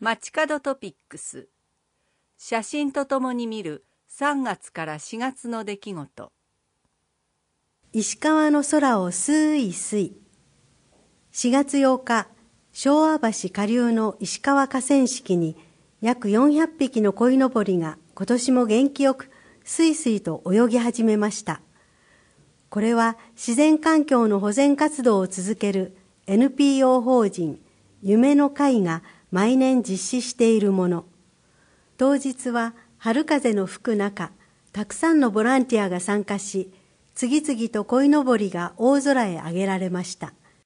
街角トピックス、写真とともに見る3月から4月の出来事。 石川の空をすいすい。4月8日、昭和橋下流の石川河川敷に約400匹の鯉のぼりが今年も元気よくすいすいと泳ぎ始めました。これは自然環境の保全活動を続ける NPO 法人夢の会が毎年実施しているもの。当日は春風の吹く中、たくさんのボランティアが参加し、次々と鯉のぼりが大空へ上げられました。